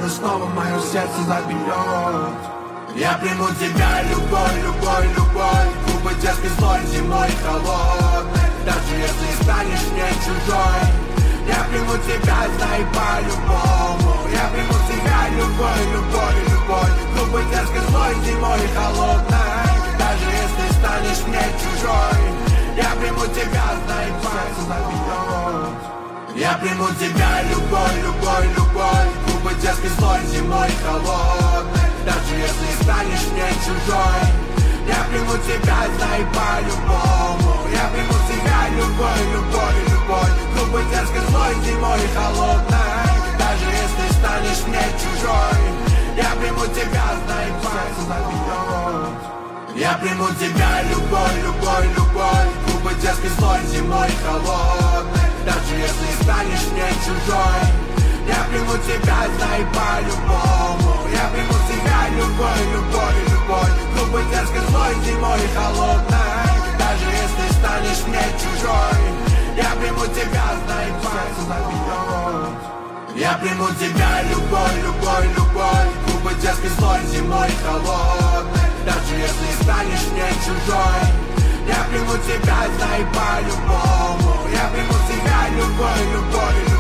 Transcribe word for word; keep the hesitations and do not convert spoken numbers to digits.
но снова мое сердце забьет. Я приму тебя любой, любой, любой. Губы детской злой, зимой холодной. Даже если станешь мне чужой, я приму тебя, знай, по-любому. Я приму тебя любой, любой, любой. Губы детской злой, зимой холодной. Даже если станешь мне чужой, я приму тебя, знай, по-любому. Я приму тебя любой, любой, любой. Губы детской злой, зимой холодной. Даже если станешь мне чужой, я приму тебя, знай, по-любому. Я приму тебя любой, любой, любой. Губы детской злой, зимой холодной. Даже если станешь мне чужой, я приму тебя, знай, по-любому. Я приму тебя любой, любой, любой. Губы детской злой, зимой холодной. Даже если станешь мне чужой, я приму тебя, знай, по-любому. Я приму тебя любой, любой, любой. Губы детской злой, зимой холодной. Даже если станешь мне чужой, я приму тебя, знай, по-любому. Я приму тебя любой, любой, любой. Губы детской злой, зимой холодной. Даже если станешь мне чужой, я приму тебя, знай, по-любому. Я приму тебя любой, любой, любой.